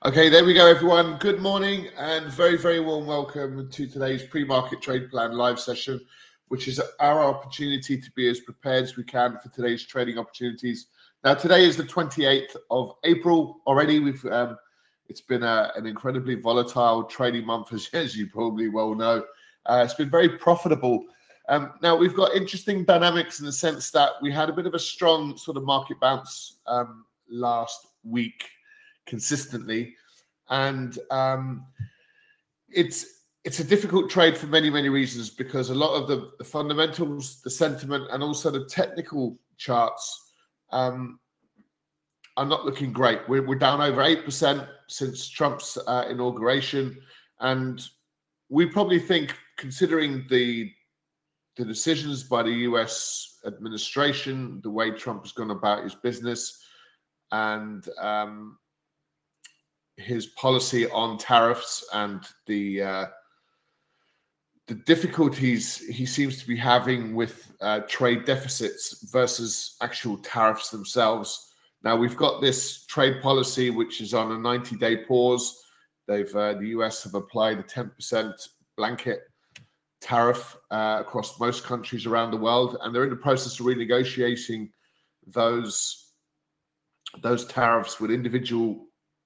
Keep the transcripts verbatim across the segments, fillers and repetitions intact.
Okay, there we go, everyone. Good morning and very, very warm welcome to today's pre-market trade plan live session, which is our opportunity to be as prepared as we can for today's trading opportunities. Now, today is the twenty-eighth of April already. We've um, it's been a, an incredibly volatile trading month, as, as you probably well know. Uh, it's been very profitable. Um, now, we've got interesting dynamics in the sense that we had a bit of a strong sort of market bounce um, last week consistently, and um, it's it's a difficult trade for many many reasons, because a lot of the, the fundamentals, the sentiment, and also the technical charts um, are not looking great. We're, we're down over eight percent since Trump's uh, inauguration, and we probably think, considering the the decisions by the U S administration, the way Trump has gone about his business, and um, his policy on tariffs and the uh, the difficulties he seems to be having with uh, trade deficits versus actual tariffs themselves. Now, we've got this trade policy which is on a ninety-day pause. They've uh, the U S have applied a ten percent blanket tariff uh, across most countries around the world, and they're in the process of renegotiating those those tariffs with individual.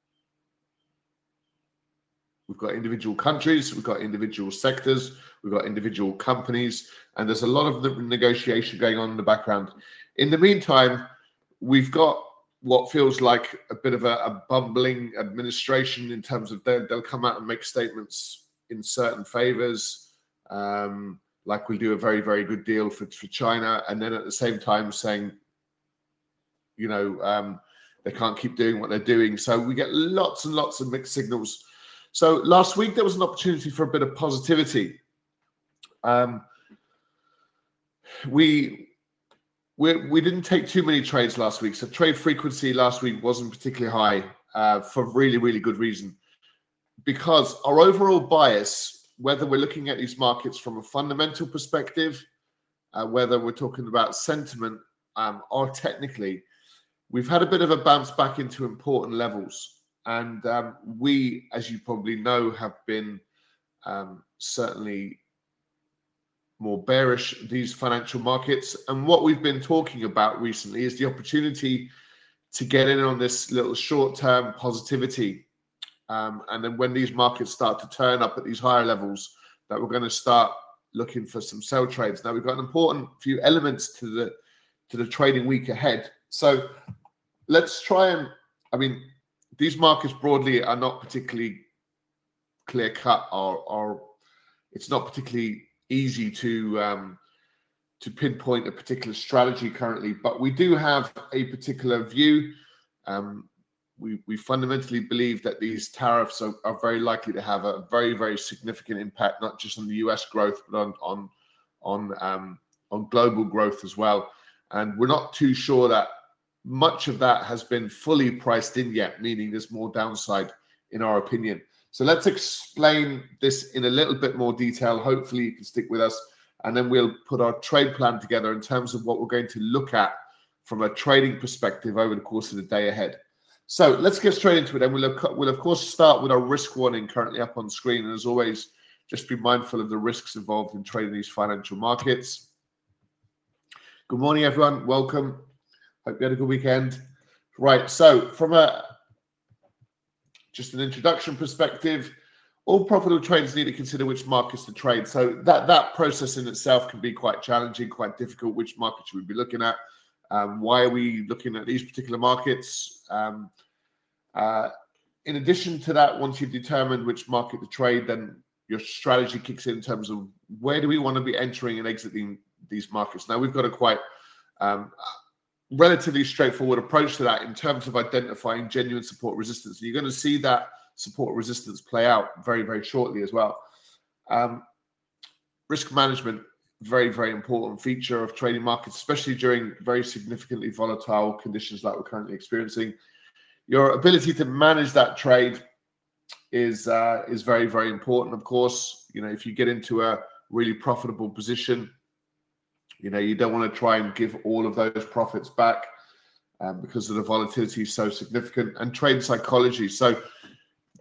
We've got individual countries, we've got individual sectors, we've got individual companies, and there's a lot of negotiation going on in the background. In the meantime, we've got what feels like a bit of a, a bumbling administration in terms of they'll, they'll come out and make statements in certain favors, um, like we'll do a very, very good deal for, for China, and then at the same time saying, you know, um, they can't keep doing what they're doing. So we get lots and lots of mixed signals. So last week, there was an opportunity for a bit of positivity. Um, we, we we didn't take too many trades last week. So trade frequency last week wasn't particularly high uh, for really, really good reason. Because our overall bias, whether we're looking at these markets from a fundamental perspective, uh, whether we're talking about sentiment um, or technically, we've had a bit of a bounce back into important levels. And um, we, as you probably know, have been um, certainly more bearish these financial markets. And what we've been talking about recently is the opportunity to get in on this little short-term positivity. Um, and then when these markets start to turn up at these higher levels, that we're going to start looking for some sell trades. Now, we've got an important few elements to the to the trading week ahead. So let's try and, I mean, these markets broadly are not particularly clear cut, or, or it's not particularly easy to um, to pinpoint a particular strategy currently. But we do have a particular view. Um, we we fundamentally believe that these tariffs are, are very likely to have a very very significant impact, not just on the U S growth, but on on on um, on global growth as well. And we're not too sure that much of that has been fully priced in yet, meaning there's more downside in our opinion. So let's explain this in a little bit more detail. Hopefully you can stick with us, and then we'll put our trade plan together in terms of what we're going to look at from a trading perspective over the course of the day ahead. So let's get straight into it. And we'll, we'll of course start with our risk warning currently up on screen. And as always, just be mindful of the risks involved in trading these financial markets. Good morning, everyone. Welcome. Hope you had a good weekend. Right, so from a just an introduction perspective, all profitable traders need to consider which markets to trade. So that that process in itself can be quite challenging, quite difficult. Which market should we be looking at? Um, why are we looking at these particular markets? Um, uh, in addition to that, once you've determined which market to trade, then your strategy kicks in in terms of where do we want to be entering and exiting these markets. Now, we've got a quite um, relatively straightforward approach to that in terms of identifying genuine support resistance. And you're going to see that support resistance play out very, very shortly as well. Um, risk management, very, very important feature of trading markets, especially during very significantly volatile conditions like we're currently experiencing. Your ability to manage that trade is uh, is very, very important. Of course, you know, if you get into a really profitable position, you know, you don't want to try and give all of those profits back um, because of the volatility is so significant. And trade psychology. So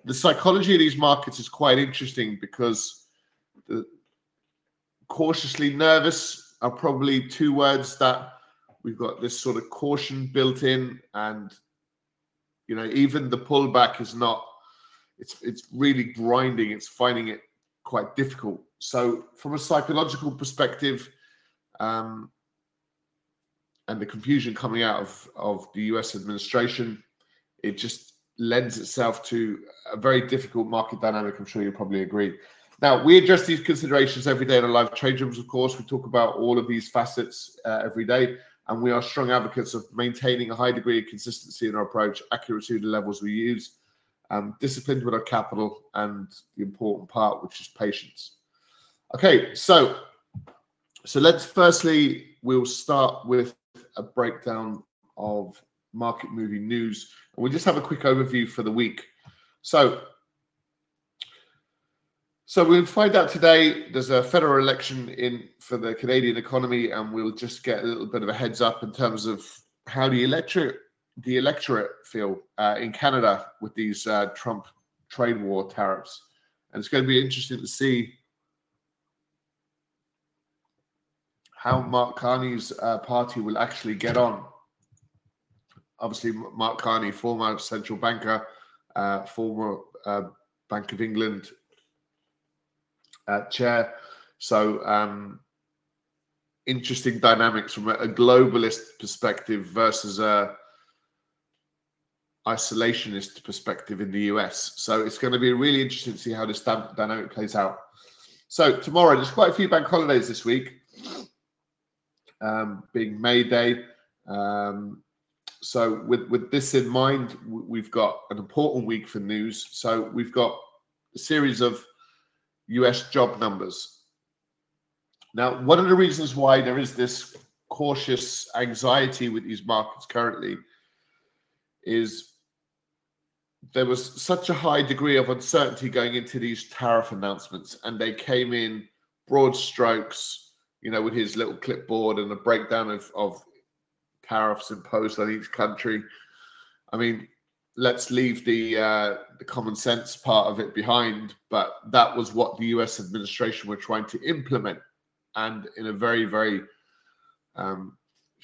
the psychology of these markets is quite interesting because the cautiously nervous are probably two words that we've got this sort of caution built in, and you know, even the pullback is not, it's it's really grinding, it's finding it quite difficult. So from a psychological perspective, um, and the confusion coming out of, of the U S administration, it just lends itself to a very difficult market dynamic. I'm sure you probably agree. Now, we address these considerations every day in our live trade rooms, of course. We talk about all of these facets uh, every day, and we are strong advocates of maintaining a high degree of consistency in our approach, accuracy of the levels we use, um, disciplined with our capital, and the important part, which is patience. Okay, so, so let's firstly, we'll start with a breakdown of market moving news. And we'll just have a quick overview for the week. So, so we'll find out today there's a federal election in for the Canadian economy, and we'll just get a little bit of a heads up in terms of how the electorate the electorate feel uh, in Canada with these uh, Trump trade war tariffs. And it's going to be interesting to see how Mark Carney's uh, party will actually get on. Obviously, Mark Carney, former central banker, uh, former uh, Bank of England uh, chair. So um, interesting dynamics from a, a globalist perspective versus a isolationist perspective in the U S. So it's going to be really interesting to see how this dynamic plays out. So tomorrow, there's quite a few bank holidays this week, um, being May Day. Um, so with, with this in mind, we've got an important week for news. So we've got a series of U S job numbers. Now, one of the reasons why there is this cautious anxiety with these markets currently is there was such a high degree of uncertainty going into these tariff announcements, and they came in broad strokes, you know, with his little clipboard and a breakdown of, of tariffs imposed on each country. I mean, let's leave the uh, the common sense part of it behind, but that was what the U S administration were trying to implement, and in a very, very um,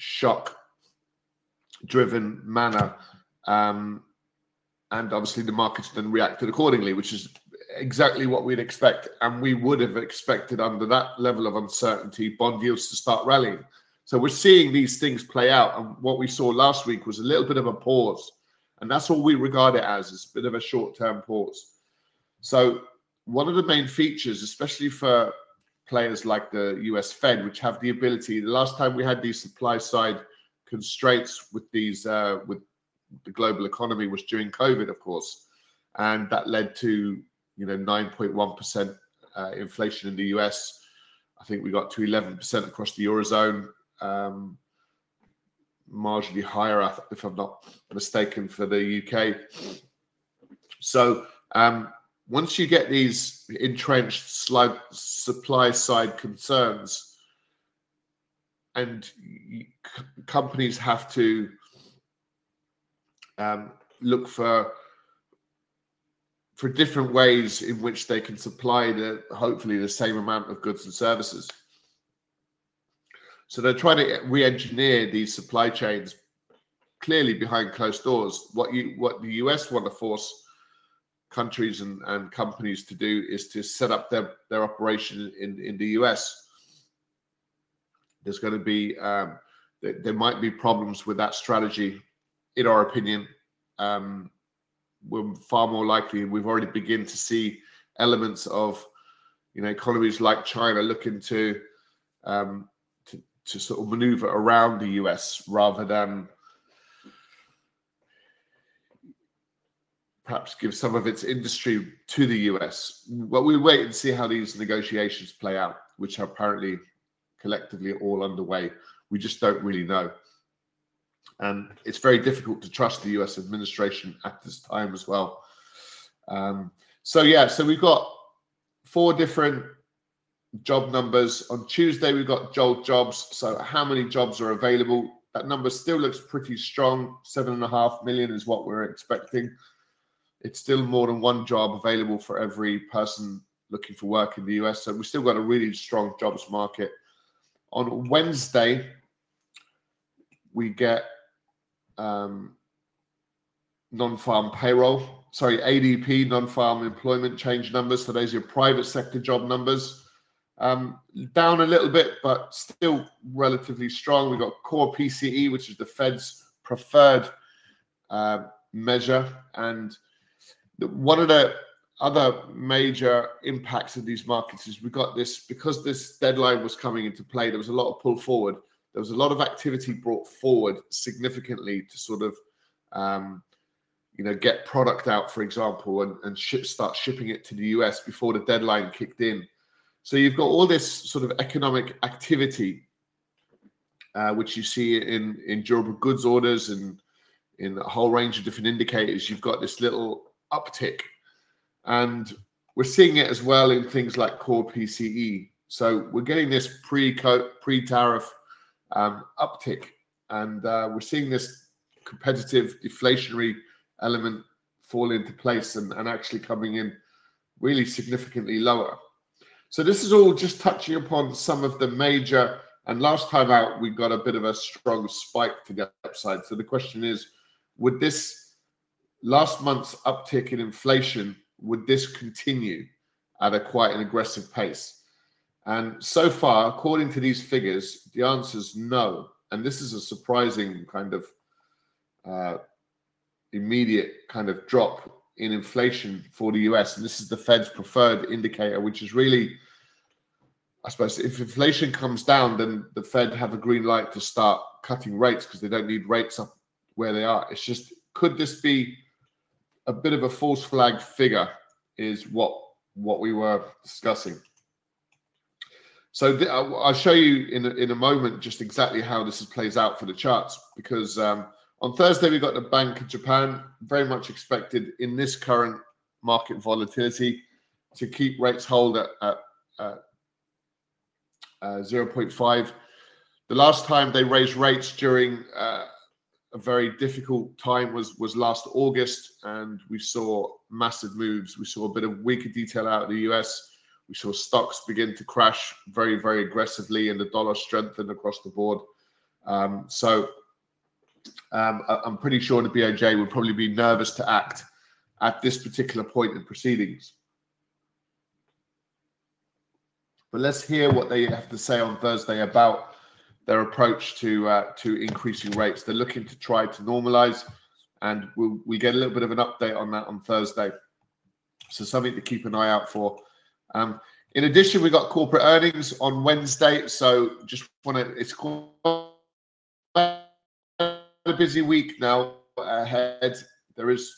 shock-driven manner. Um, and obviously the markets then reacted accordingly, which is exactly what we'd expect. And we would have expected under that level of uncertainty, bond yields to start rallying. So we're seeing these things play out. And what we saw last week was a little bit of a pause. And that's all we regard it as, is a bit of a short-term pause. So one of the main features, especially for players like the U S Fed, which have the ability, the last time we had these supply side constraints with these, uh, with the global economy was during COVID, of course. And that led to, you know, nine point one percent uh, inflation in the U S. I think we got to eleven percent across the Eurozone, um, marginally higher, if I'm not mistaken, for the U K. So um, once you get these entrenched slide, supply side concerns, and you, c- companies have to um, look for for different ways in which they can supply the hopefully the same amount of goods and services. So they're trying to re-engineer these supply chains clearly behind closed doors. What you what the U S want to force countries and, and companies to do is to set up their, their operation in, in the U S. There's going to be um, there, there might be problems with that strategy, in our opinion. Um, we're far more likely, we've already begun to see elements of, you know, economies like China looking to um, to, to sort of maneuver around the U S rather than perhaps give some of its industry to the U S. Well, we'll wait and see how these negotiations play out, which are apparently collectively all underway. We just don't really know. And it's very difficult to trust the U S administration at this time as well. Um, so, yeah, so we've got four different job numbers. On Tuesday, we've got job jobs. So how many jobs are available? That number still looks pretty strong. Seven and a half million is what we're expecting. it's still more than one job available for every person looking for work in the U S. So we've still got a really strong jobs market. On Wednesday, we get um, non-farm payroll, sorry, A D P, non-farm employment change numbers. So those are your private sector job numbers. Um, down a little bit, but still relatively strong. We've got core P C E, which is the Fed's preferred uh, measure. And the, one of the other major impacts of these markets is we got this, because this deadline was coming into play, there was a lot of pull forward. There was a lot of activity brought forward significantly to sort of, um, you know, get product out, for example, and, and ship, start shipping it to the U S before the deadline kicked in. So you've got all this sort of economic activity, uh, which you see in, in durable goods orders and in a whole range of different indicators. You've got this little uptick. And we're seeing it as well in things like core P C E. So we're getting this pre pre-tariff um, uptick, and uh, we're seeing this competitive deflationary element fall into place and, and actually coming in really significantly lower. So this is all just touching upon some of the major, and last time out, we got a bit of a strong spike to the upside. So the question is, would this last month's uptick in inflation, would this continue at a quite an aggressive pace? And so far, according to these figures, the answer is no. And this is a surprising kind of uh, immediate kind of drop in inflation for the U S. And this is the Fed's preferred indicator, which is really, I suppose, if inflation comes down, then the Fed have a green light to start cutting rates because they don't need rates up where they are. It's just, could this be a bit of a false flag figure is what, what we were discussing. So th- I'll show you in a, in a moment just exactly how this plays out for the charts, because um, on Thursday we got the Bank of Japan, very much expected in this current market volatility to keep rates hold at, at, at uh, zero point five. The last time they raised rates during uh, a very difficult time was was last August, and we saw massive moves. We saw a bit of weaker detail out of the U S. We saw stocks begin to crash very, very aggressively, and the dollar strengthened across the board. Um, so um, I, I'm pretty sure the B O J would probably be nervous to act at this particular point in proceedings. But let's hear what they have to say on Thursday about their approach to uh, to increasing rates. They're looking to try to normalize, and we'll, we get a little bit of an update on that on Thursday. So something to keep an eye out for. Um, in addition, we got corporate earnings on Wednesday. So just want to, it's quite a busy week now ahead. There is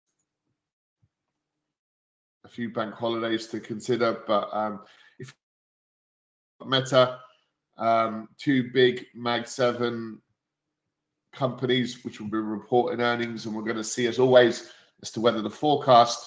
a few bank holidays to consider, but um, if Meta, um, two big Mag seven companies which will be reporting earnings, and we're going to see, as always, as to whether the forecast,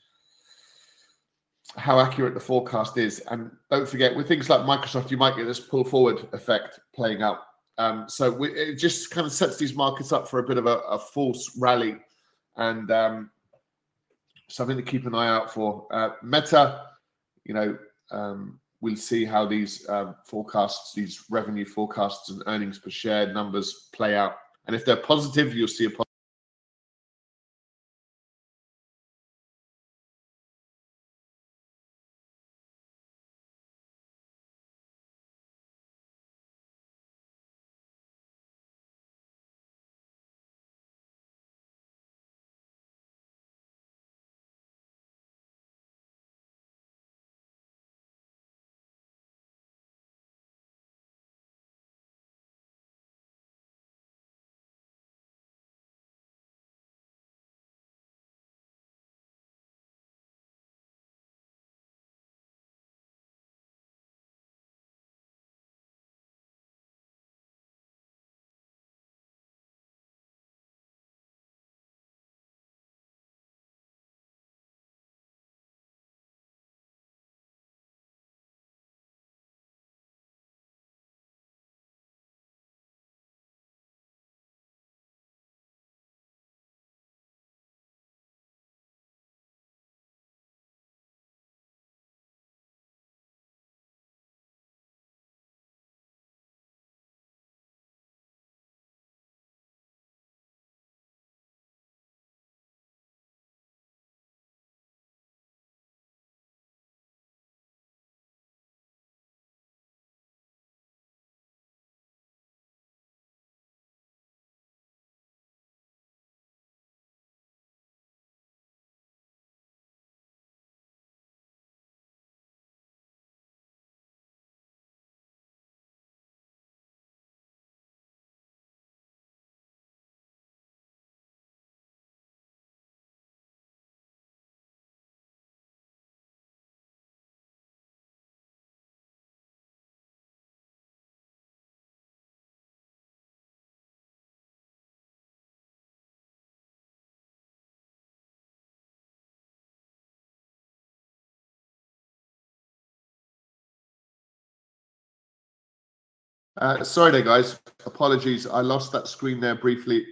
how accurate the forecast is. And don't forget, with things like Microsoft, you might get this pull forward effect playing out. Um, so we, it just kind of sets these markets up for a bit of a, a false rally, and um, something to keep an eye out for. Uh, Meta, you know, um, we'll see how these um, forecasts, these revenue forecasts and earnings per share numbers play out. And if they're positive, you'll see a positive Uh, sorry there, guys. Apologies. I lost that screen there briefly.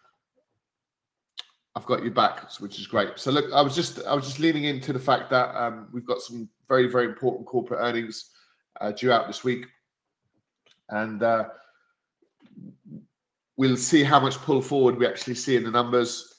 I've got you back, which is great. So look, I was just I was just leaning into the fact that um, we've got some very, very important corporate earnings uh, due out this week. And uh, we'll see how much pull forward we actually see in the numbers.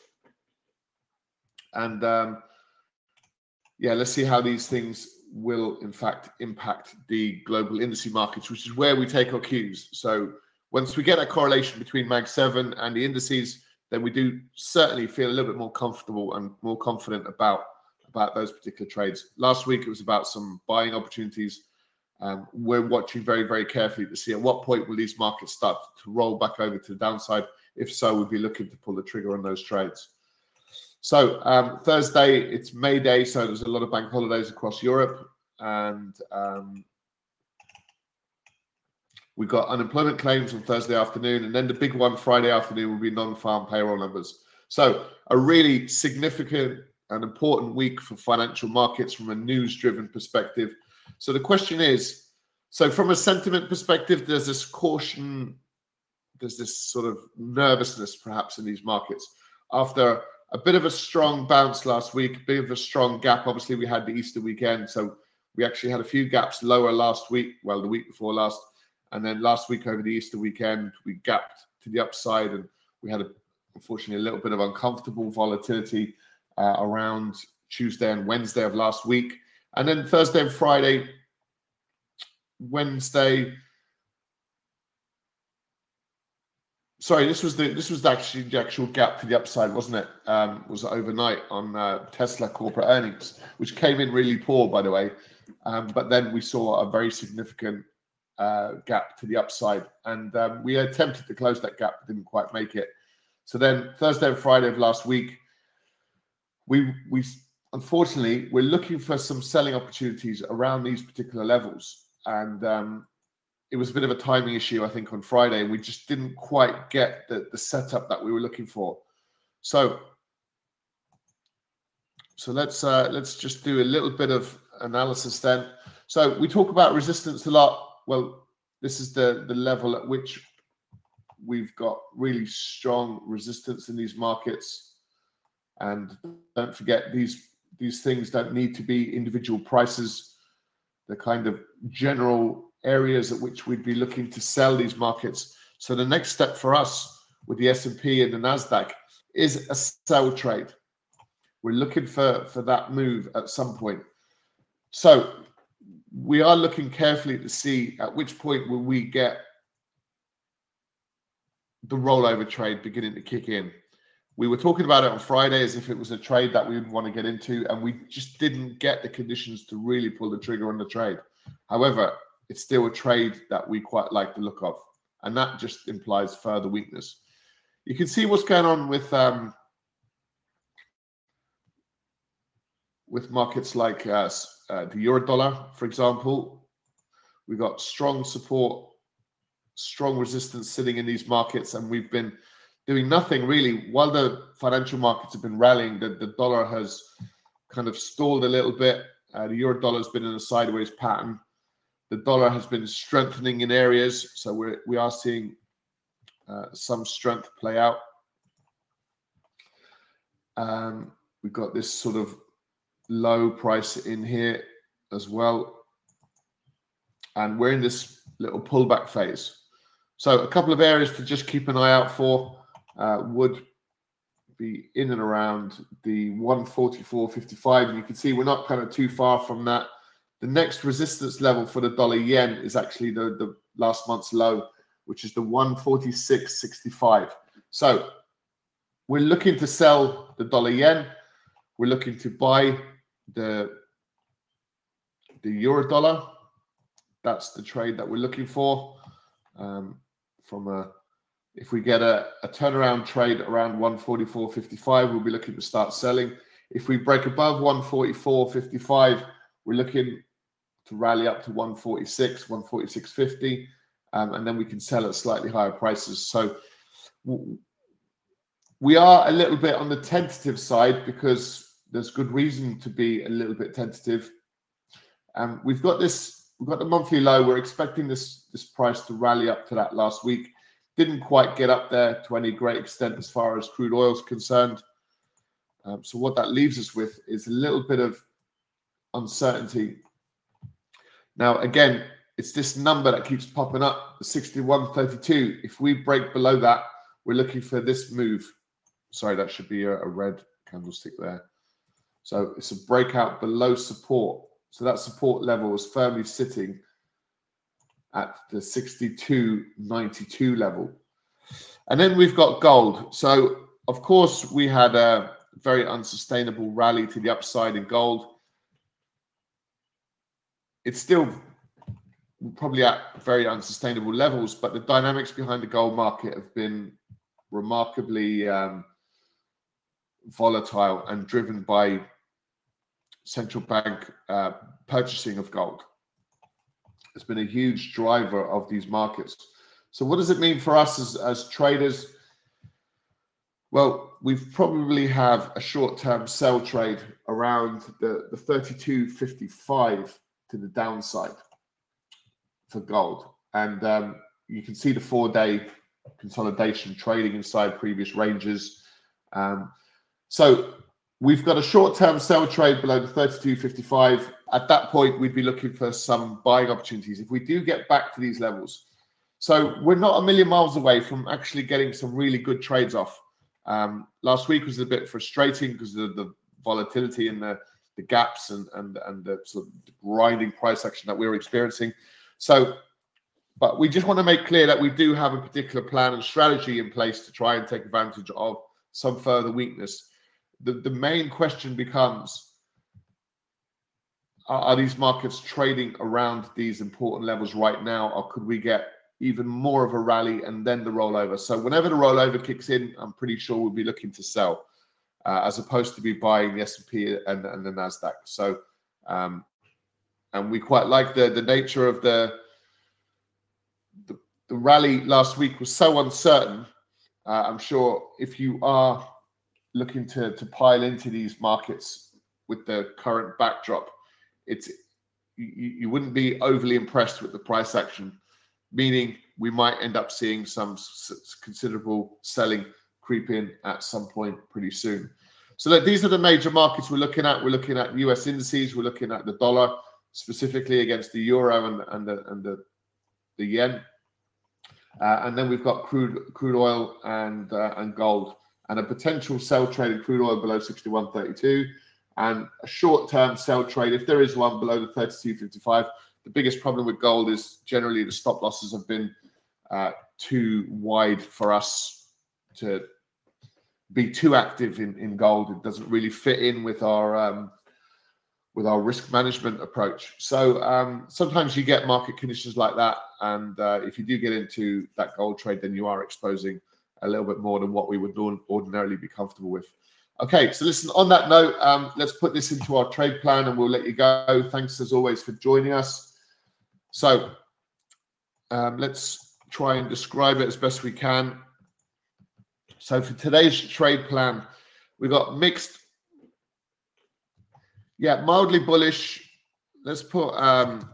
And um, yeah, let's see how these things will in fact impact the global indice markets, which is where we take our cues. So once we get a correlation between Mag seven and the indices, then we do certainly feel a little bit more comfortable and more confident about, about those particular trades. Last week, it was about some buying opportunities. Um, we're watching very, very carefully to see at what point will these markets start to roll back over to the downside. If so, we'll be looking to pull the trigger on those trades. So um, Thursday, it's May Day, so there's a lot of bank holidays across Europe. And um, we've got unemployment claims on Thursday afternoon. And then the big one Friday afternoon will be non-farm payroll numbers. So a really significant and important week for financial markets from a news-driven perspective. So the question is, so from a sentiment perspective, there's this caution, there's this sort of nervousness perhaps in these markets. After a bit of a strong bounce last week, a bit of a strong gap. Obviously, we had the Easter weekend, so we actually had a few gaps lower last week, well, the week before last. And then last week over the Easter weekend, we gapped to the upside, and we had, a, unfortunately, a little bit of uncomfortable volatility uh, around Tuesday and Wednesday of last week. And then Thursday and Friday, Wednesday. Sorry, this was the this was actually the actual gap to the upside, wasn't it? Um, was overnight on uh, Tesla corporate earnings, which came in really poor, by the way. Um, but then we saw a very significant uh, gap to the upside, and um, we attempted to close that gap, but didn't quite make it. So then Thursday and Friday of last week, we we unfortunately we're looking for some selling opportunities around these particular levels, and um, it was a bit of a timing issue, I think, on Friday. We just didn't quite get the, the setup that we were looking for. So, so let's uh, let's just do a little bit of analysis then. So we talk about resistance a lot. Well, this is the, the level at which we've got really strong resistance in these markets. And don't forget, these, these things don't need to be individual prices. The kind of general areas at which we'd be looking to sell these markets. So the next step for us with the S and P and the NASDAQ is a sell trade. We're looking for, for that move at some point. So we are looking carefully to see at which point will we get the rollover trade beginning to kick in. We were talking about it on Friday as if it was a trade that we would want to get into, and we just didn't get the conditions to really pull the trigger on the trade. However, it's still a trade that we quite like the look of, and that just implies further weakness. You can see what's going on with um, with markets like uh, uh, the euro dollar, for example. We've got strong support, strong resistance sitting in these markets, and we've been doing nothing really. While the financial markets have been rallying, the, the dollar has kind of stalled a little bit. Uh, the euro dollar has been in a sideways pattern. The dollar has been strengthening in areas, so we're, we are seeing uh, some strength play out. Um, we've got this sort of low price in here as well, and we're in this little pullback phase. So a couple of areas to just keep an eye out for uh, would be in and around the one forty-four fifty-five, and you can see we're not kind of too far from that. The next resistance level for the dollar yen is actually the, the last month's low, which is the one forty-six sixty-five. So we're looking to sell the dollar yen. We're looking to buy the, the euro dollar. That's the trade that we're looking for. Um, from a, if we get a, a turnaround trade around one forty-four fifty-five, we'll be looking to start selling. If we break above one forty-four fifty-five, we're looking to rally up to one forty-six, one forty-six fifty, um, and then we can sell at slightly higher prices. So we are a little bit on the tentative side because there's good reason to be a little bit tentative. Um, we've got this we've got the monthly low. We're expecting this, this price to rally up to that last week. Didn't quite get up there to any great extent as far as crude oil is concerned. Um, so what that leaves us with is a little bit of uncertainty. Now, again, it's this number that keeps popping up, the sixty-one thirty-two. If we break below that, we're looking for this move. Sorry, that should be a, a red candlestick there. So it's a breakout below support. So that support level is firmly sitting at the sixty-two ninety-two level. And then we've got gold. So, of course, we had a very unsustainable rally to the upside in gold. It's still probably at very unsustainable levels, but the dynamics behind the gold market have been remarkably um, volatile and driven by central bank uh, purchasing of gold. It's been a huge driver of these markets. So what does it mean for us as, as traders? Well, we've probably have a short-term sell trade around the, the thirty-two fifty-five to the downside for gold. And um, you can see the four-day consolidation trading inside previous ranges. Um, so we've got a short-term sell trade below the thirty-two fifty-five. At that point, we'd be looking for some buying opportunities if we do get back to these levels. So we're not a million miles away from actually getting some really good trades off. Um, last week was a bit frustrating because of the volatility and the, the gaps and, and, and the sort of grinding price action that we were experiencing. So, but we just want to make clear that we do have a particular plan and strategy in place to try and take advantage of some further weakness. The, the main question becomes, are, are these markets trading around these important levels right now, or could we get even more of a rally and then the rollover? So whenever the rollover kicks in, I'm pretty sure we'll be looking to sell uh, as opposed to be buying the S and P and, and the NASDAQ. So, um, and we quite like the, the nature of the, the, the rally last week was so uncertain. Uh, I'm sure if you are looking to, to pile into these markets with the current backdrop, it's you, you wouldn't be overly impressed with the price action, meaning we might end up seeing some considerable selling creep in at some point pretty soon. So look, these are the major markets we're looking at. We're looking at U S indices. We're looking at the dollar, specifically against the euro and, and, the, and the, the yen. Uh, and then we've got crude crude oil and, uh, and gold, and a potential sell trade in crude oil below sixty-one thirty-two, and a short-term sell trade, if there is one, below the thirty-two fifty-five. The biggest problem with gold is generally the stop losses have been uh, too wide for us to be too active in, in gold. It doesn't really fit in with our um, with our risk management approach. So um, sometimes you get market conditions like that, and uh, if you do get into that gold trade, then you are exposing a little bit more than what we would ordinarily be comfortable with. Okay, so listen, on that note, um, let's put this into our trade plan and we'll let you go. Thanks as always for joining us. So um, let's try and describe it as best we can. So for today's trade plan, we've got mixed, yeah, mildly bullish. Let's put um,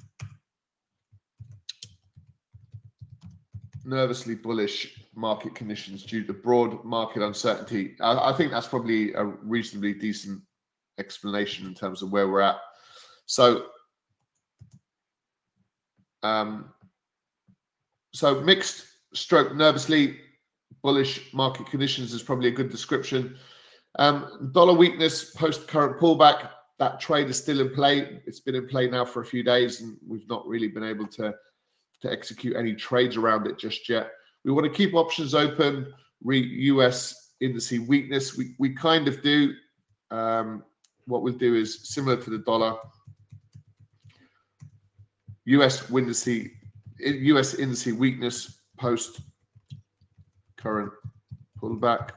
nervously bullish market conditions due to broad market uncertainty. I, I think that's probably a reasonably decent explanation in terms of where we're at. So, um, so mixed stroke nervously bullish market conditions is probably a good description. Um, dollar weakness post current pullback. That trade is still in play. It's been in play now for a few days, and we've not really been able to to execute any trades around it just yet. We want to keep options open. Re U S indice weakness, we, we kind of do. Um, what we'll do is similar to the dollar. U S indice, U S indice weakness post current pullback.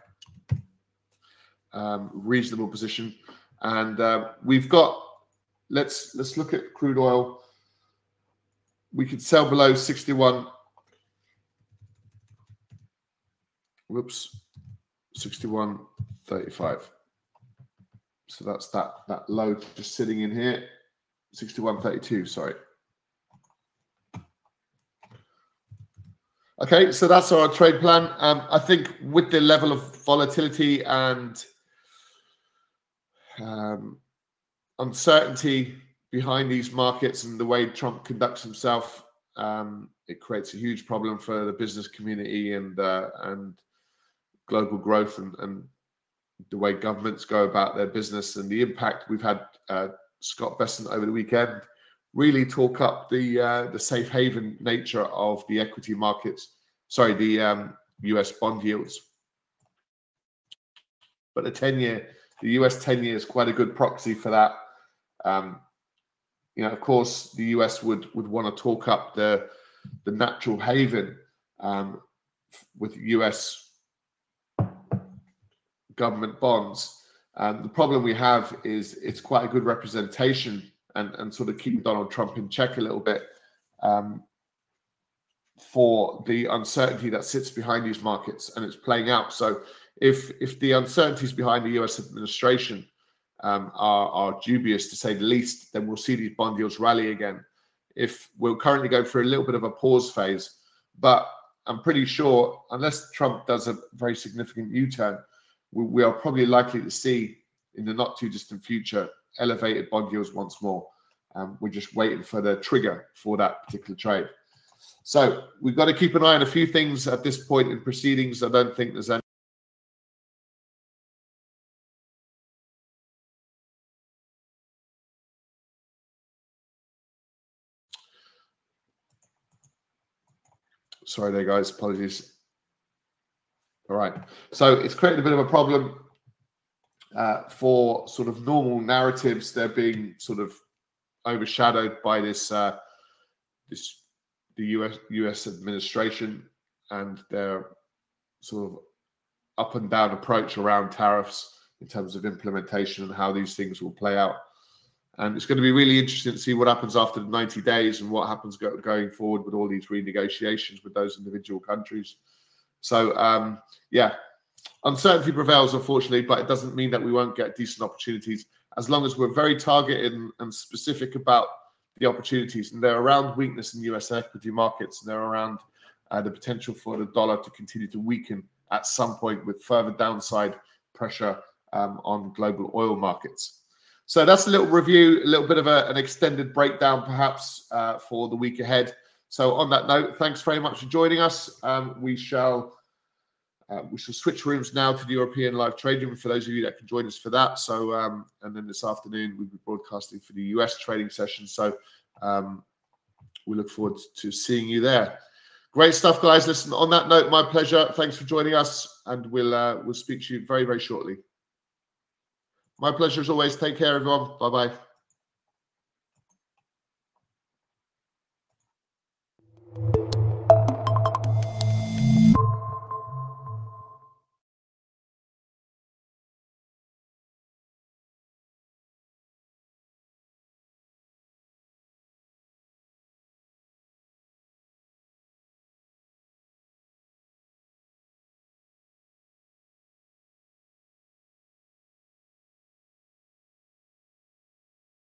Um, reasonable position, and uh, we've got. Let's let's look at crude oil. We could sell below sixty-one. Whoops, sixty-one thirty-five. So that's that that low just sitting in here. sixty-one thirty-two. Sorry. Okay, so that's our trade plan. Um, I think with the level of volatility and um, uncertainty behind these markets and the way Trump conducts himself, um, it creates a huge problem for the business community and uh, and global growth and, and the way governments go about their business and the impact. We've had uh, Scott Bessent over the weekend really talk up the uh, the safe haven nature of the equity markets, sorry, the um, U S bond yields. But the ten-year, the U S ten-year is quite a good proxy for that. Um, you know, of course, the U S would would want to talk up the the natural haven um, with U S government bonds. And the problem we have is it's quite a good representation and, and sort of keeping Donald Trump in check a little bit um, for the uncertainty that sits behind these markets, and it's playing out. So if if the uncertainties behind the U S administration um, are, are dubious, to say the least, then we'll see these bond yields rally again. If we're currently going through a little bit of a pause phase, but I'm pretty sure unless Trump does a very significant U-turn, we, we are probably likely to see in the not too distant future elevated bond yields once more. Um, we're just waiting for the trigger for that particular trade. So we've got to keep an eye on a few things at this point in proceedings. I don't think there's any. Sorry there, guys. Apologies. All right. So it's created a bit of a problem uh, for sort of normal narratives. They're being sort of overshadowed by this, uh, this the U S U S administration and their sort of up and down approach around tariffs in terms of implementation and how these things will play out. And it's going to be really interesting to see what happens after the ninety days and what happens go, going forward with all these renegotiations with those individual countries. So, um, yeah, uncertainty prevails, unfortunately, but it doesn't mean that we won't get decent opportunities as long as we're very targeted and, and specific about the opportunities. And they're around weakness in U S equity markets, and they're around uh, the potential for the dollar to continue to weaken at some point with further downside pressure um, on global oil markets. So that's a little review, a little bit of a, an extended breakdown perhaps uh, for the week ahead. So on that note, thanks very much for joining us. Um, we shall uh, we shall switch rooms now to the European live trading for those of you that can join us for that. So um, and then this afternoon we'll be broadcasting for the U S trading session. So um, we look forward to seeing you there. Great stuff, guys. Listen, on that note, my pleasure. Thanks for joining us, and we'll uh, we'll speak to you very, very shortly. My pleasure as always. Take care, everyone. Bye-bye.